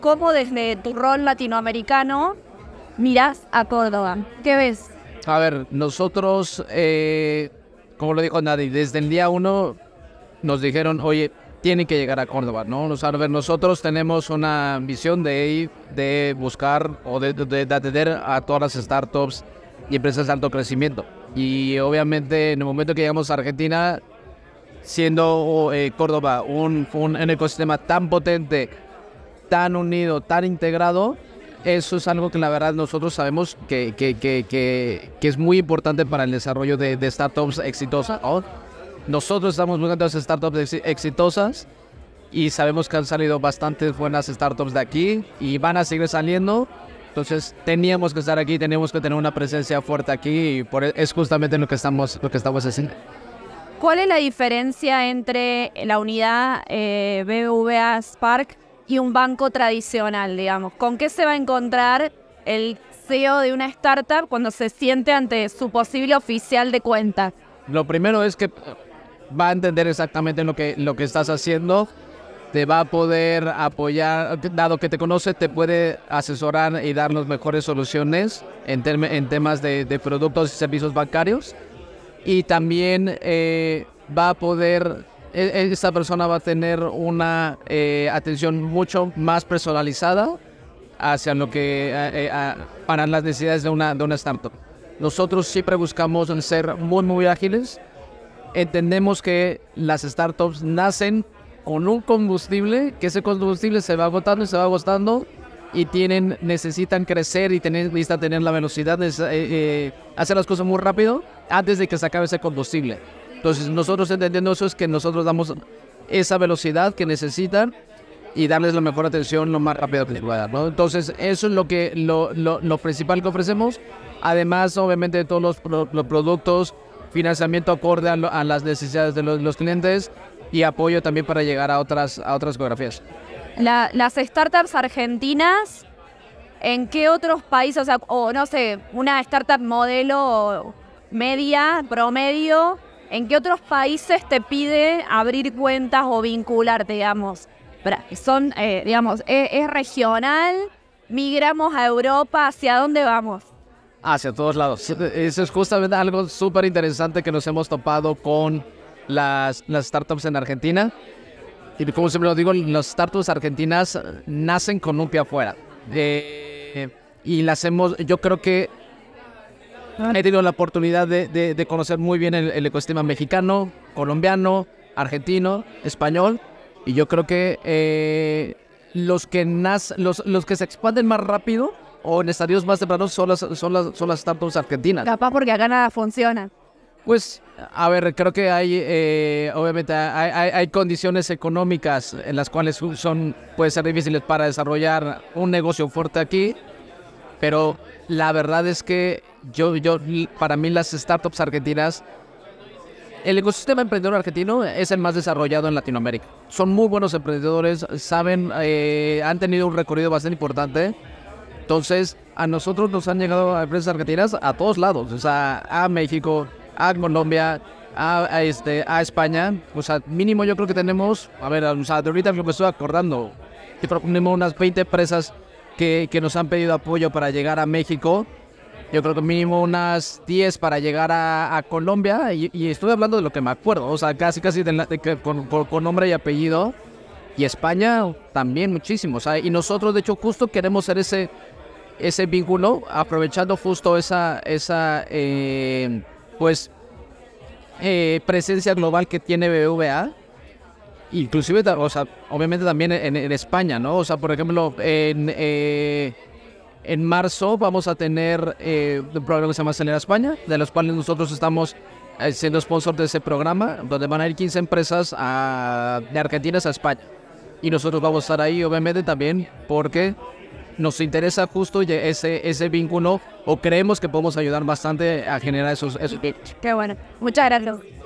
¿Cómo desde tu rol latinoamericano mirás a Córdoba? ¿Qué ves? A ver, nosotros, como lo dijo Nadie, desde el día uno nos dijeron, oye, tienen que llegar a Córdoba, ¿no? O sea, a ver, nosotros tenemos una visión de buscar o de atender a todas las startups y empresas de alto crecimiento. Y obviamente en el momento que llegamos a Argentina, siendo Córdoba un ecosistema tan potente, tan unido, tan integrado, eso es algo que la verdad nosotros sabemos que es muy importante para el desarrollo de startups exitosas, ¿no? Nosotros estamos buscando esas startups exitosas y sabemos que han salido bastantes buenas startups de aquí y van a seguir saliendo. Entonces teníamos que estar aquí, teníamos que tener una presencia fuerte aquí y es justamente lo que estamos haciendo. ¿Cuál es la diferencia entre la unidad BBVA Spark y un banco tradicional, digamos? ¿Con qué se va a encontrar el CEO de una startup cuando se siente ante su posible oficial de cuentas? Lo primero es que va a entender exactamente lo que estás haciendo, te va a poder apoyar, dado que te conoce, te puede asesorar y dar las mejores soluciones en temas de productos y servicios bancarios. Y también va a poder, esta persona va a tener una atención mucho más personalizada hacia lo que para las necesidades de una startup. Nosotros siempre buscamos ser muy ágiles. Entendemos que las startups nacen con un combustible, que ese combustible se va agotando y necesitan crecer y necesitan tener la velocidad de hacer las cosas muy rápido antes de que se acabe ese combustible. Entonces nosotros entendiendo eso es que nosotros damos esa velocidad que necesitan y darles la mejor atención lo más rápido que se pueda, ¿no? Entonces eso es lo principal que ofrecemos, además obviamente de todos los productos, financiamiento acorde a las necesidades de los clientes y apoyo también para llegar a otras geografías. Las startups argentinas, ¿en qué otros países, o no sé, una startup modelo media, promedio, en qué otros países te pide abrir cuentas o vincularte, digamos? Son, es regional, migramos a Europa, ¿hacia dónde vamos? Hacia todos lados. Eso es justamente algo súper interesante que nos hemos topado con las startups en Argentina. Y como siempre lo digo, las startups argentinas nacen con un pie afuera. Y yo creo que he tenido la oportunidad de conocer muy bien el ecosistema mexicano, colombiano, argentino, español. Y yo creo que los que se expanden más rápido o en estadios más tempranos son las startups argentinas. Capaz porque acá nada funciona. Pues, a ver, creo que obviamente hay condiciones económicas en las cuales puede ser difíciles para desarrollar un negocio fuerte aquí, pero la verdad es que para mí las startups argentinas, el ecosistema emprendedor argentino es el más desarrollado en Latinoamérica. Son muy buenos emprendedores, han tenido un recorrido bastante importante. Entonces, a nosotros nos han llegado a empresas argentinas a todos lados, o sea, a México, a Colombia, a España. O sea, mínimo yo creo que tenemos, o sea, de ahorita me estoy acordando, que tenemos unas 20 empresas que nos han pedido apoyo para llegar a México. Yo creo que mínimo unas 10 para llegar a Colombia, y estoy hablando de lo que me acuerdo, o sea, casi con nombre y apellido. Y España también muchísimo, o sea, y nosotros de hecho justo queremos ser ese vínculo, aprovechando justo esa presencia global que tiene BBVA, inclusive, o sea, obviamente también en España, ¿no? O sea, por ejemplo, en marzo vamos a tener un programa que se llama Acelera España, de los cuales nosotros estamos siendo sponsor de ese programa, donde van a ir 15 empresas de Argentina a España. Y nosotros vamos a estar ahí, obviamente, también porque nos interesa justo ese vínculo, o creemos que podemos ayudar bastante a generar esos vínculos. Qué bueno. Muchas gracias.